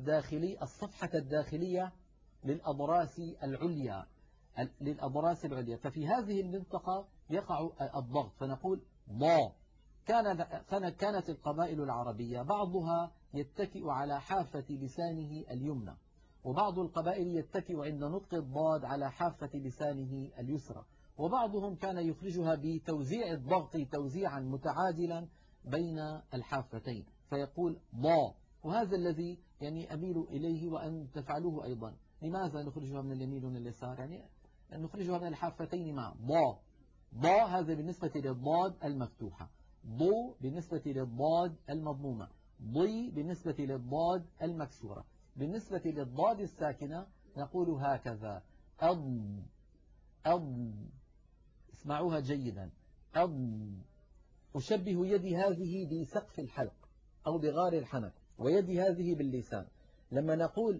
الصفحة الداخلية للأضراس العليا. ففي هذه المنطقة يقع الضغط، فنقول ضا. كانت القبائل العربية بعضها يتكئ على حافة لسانه اليمنى، وبعض القبائل يتكئ عند نطق الضاد على حافة لسانه اليسرى، وبعضهم كان يخرجها بتوزيع الضغط توزيعا متعادلا بين الحافتين فيقول ضا. وهذا الذي يعني أميل إليه وأن تفعلوه أيضا. لماذا نخرجها من اليمين ومن اليسار؟ يعني نخرجها من الحافتين مع ضا. ضا هذا بالنسبة للضاد المفتوحة، ضو بالنسبة للضاد المضمومة، ضي بالنسبة للضاد المكسورة. بالنسبة للضاد الساكنة نقول هكذا اسمعوها جيدا. أشبه يدي هذه بسقف الحلق أو بغار الحنك، ويدي هذه باللسان. لما نقول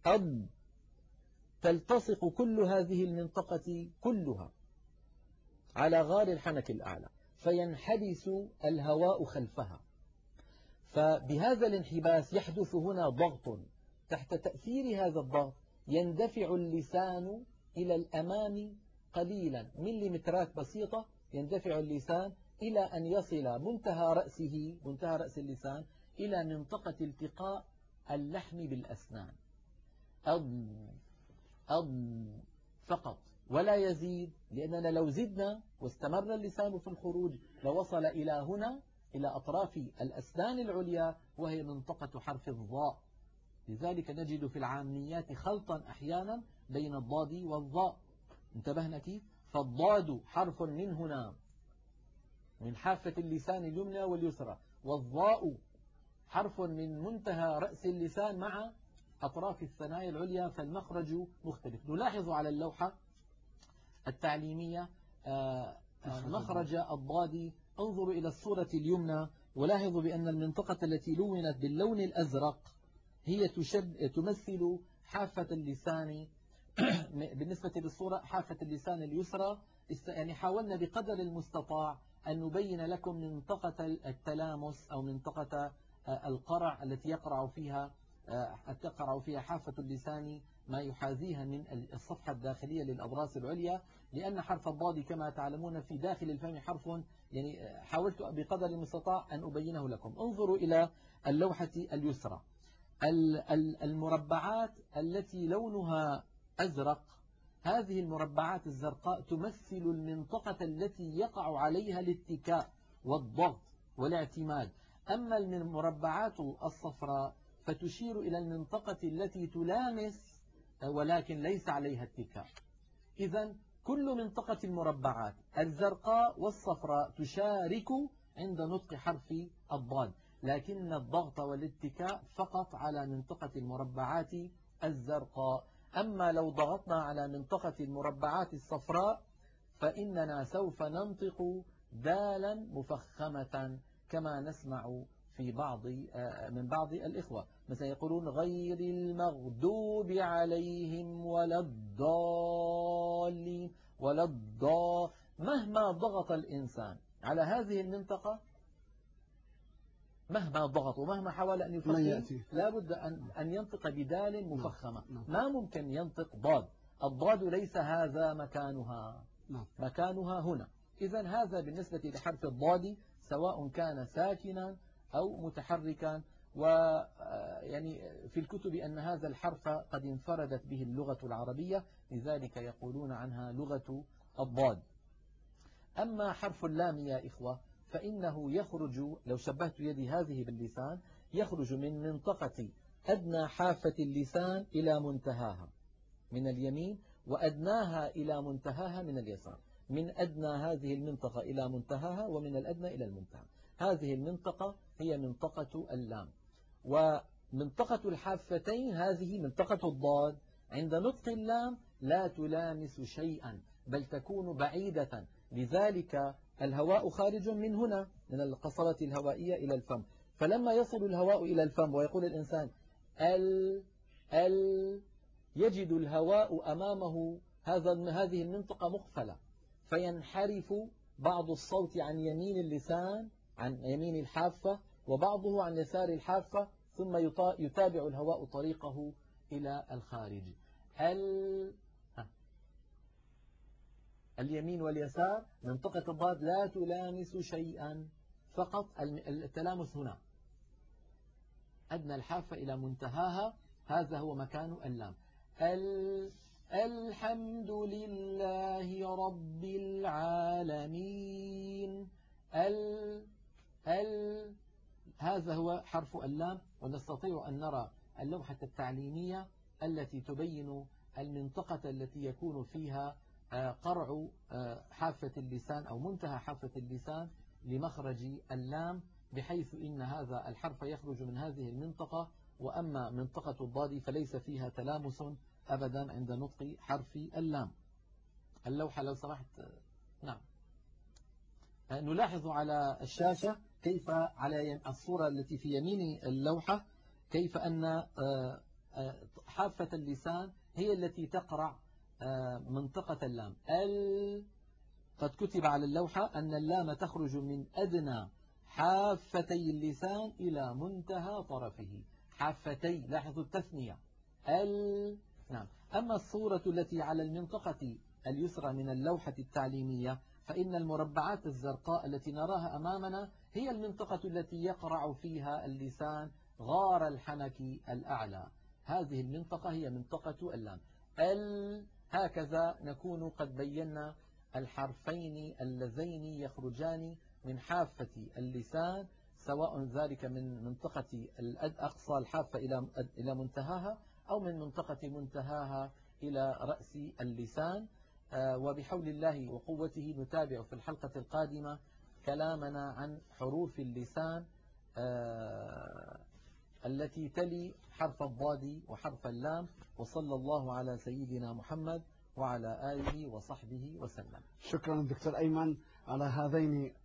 تلتصق كل هذه المنطقة كلها على غار الحنك الأعلى، فينحبس الهواء خلفها، فبهذا الانحباس يحدث هنا ضغط. تحت تأثير هذا الضغط يندفع اللسان إلى الأمام قليلا، مليمترات بسيطة، يندفع اللسان إلى أن يصل منتهى رأس اللسان إلى منطقة التقاء اللحم بالأسنان. فقط ولا يزيد، لأننا لو زدنا واستمر اللسان في الخروج لوصل إلى هنا، إلى أطراف الأسنان العليا، وهي منطقة حرف الضاء. لذلك نجد في العاميات خلطا أحيانا بين الضاد والضاء. انتبهنا كيف؟ فالضاد حرف من هنا من حافة اللسان اليمنى واليسرى، والضاء حرف من منتهى رأس اللسان مع أطراف الثنايا العليا، فالمخرج مختلف. نلاحظ على اللوحة التعليمية مخرج الضاد. انظروا إلى الصورة اليمنى ولاحظوا بأن المنطقة التي لونت باللون الأزرق هي تمثل حافة اللسان بالنسبة للصورة حافة اللسان اليسرى. يعني حاولنا بقدر المستطاع أن نبين لكم منطقة التلامس أو منطقة القرع التي تقرع فيها حافة اللسان ما يحاذيها من الصفحة الداخلية للأضراس العليا، لأن حرف الضاد كما تعلمون في داخل الفم حرف، يعني حاولت بقدر المستطاع أن أبينه لكم. انظروا إلى اللوحة اليسرى، المربعات التي لونها أزرق، هذه المربعات الزرقاء تمثل المنطقة التي يقع عليها الاتكاء والضغط والاعتماد. أما المربعات الصفراء فتشير إلى المنطقة التي تلامس ولكن ليس عليها اتكاء. إذن كل منطقة المربعات الزرقاء والصفراء تشارك عند نطق حرف الضاد، لكن الضغط والاتكاء فقط على منطقة المربعات الزرقاء. أما لو ضغطنا على منطقة المربعات الصفراء فإننا سوف ننطق دالا مفخمة كما نسمع في من بعض الإخوة، مثلا يقولون غير المغضوب عليهم ولا الضالين مهما ضغط الإنسان على هذه المنطقة، مهما ضغط ومهما حاول أن يفخم لا بد أن ينطق بدال مفخمة. ما ممكن ينطق ضاد. الضاد ليس هذا مكانها هنا. إذن هذا بالنسبة لحرف الضاد سواء كان ساكنا أو متحركا. ويعني في الكتب أن هذا الحرف قد انفردت به اللغة العربية، لذلك يقولون عنها لغة الضاد. أما حرف اللام يا إخوة فإنه يخرج، لو شبهت يدي هذه باللسان، يخرج من منطقة أدنى حافة اللسان إلى منتهاها من اليمين، وأدناها إلى منتهاها من اليسار. من أدنى هذه المنطقة إلى منتهاها، ومن الأدنى إلى المنتهى. هذه المنطقة هي منطقة اللام. ومنطقة الحافتين هذه منطقة الضاد عند نطق اللام لا تلامس شيئا، بل تكون بعيدة. لذلك الهواء خارج من هنا من القصبة الهوائية إلى الفم، فلما يصل الهواء إلى الفم ويقول الإنسان يجد الهواء أمامه هذه المنطقة مقفلة، فينحرف بعض الصوت عن يمين اللسان، عن يمين الحافة، وبعضه عن يسار الحافة، ثم يتابع الهواء طريقه إلى الخارج. اليمين واليسار، منطقة الضاد لا تلامس شيئا، فقط التلامس هنا أدنى الحافة إلى منتهاها، هذا هو مكان اللام. الحمد لله رب العالمين. هذا هو حرف اللام. ونستطيع أن نرى اللوحة التعليمية التي تبين المنطقة التي يكون فيها قرع حافة اللسان أو منتهى حافة اللسان لمخرج اللام، بحيث إن هذا الحرف يخرج من هذه المنطقة، وأما منطقة الضاد فليس فيها تلامس أبدا عند نطق حرف اللام. اللوحة لو سمحت. نعم. نلاحظ على الشاشة كيف على الصورة التي في يمين اللوحة كيف أن حافة اللسان هي التي تقرع منطقة اللام. قد كتب على اللوحة أن اللام تخرج من أدنى حافتي اللسان إلى منتهى طرفه. حافتي، لاحظوا التثنية. نعم. أما الصورة التي على المنطقة اليسرى من اللوحة التعليمية فإن المربعات الزرقاء التي نراها أمامنا هي المنطقة التي يقرع فيها اللسان غار الحنك الأعلى. هذه المنطقة هي منطقة اللام. هكذا نكون قد بينا الحرفين اللذين يخرجان من حافة اللسان، سواء ذلك من منطقة أقصى الحافة إلى منتهاها، أو من منطقة منتهاها إلى رأس اللسان. وبحول الله وقوته نتابع في الحلقة القادمة كلامنا عن حروف اللسان التي تلي حرف الضاد وحرف اللام. وصلى الله على سيدنا محمد وعلى آله وصحبه وسلم. شكرا دكتور أيمن على هذين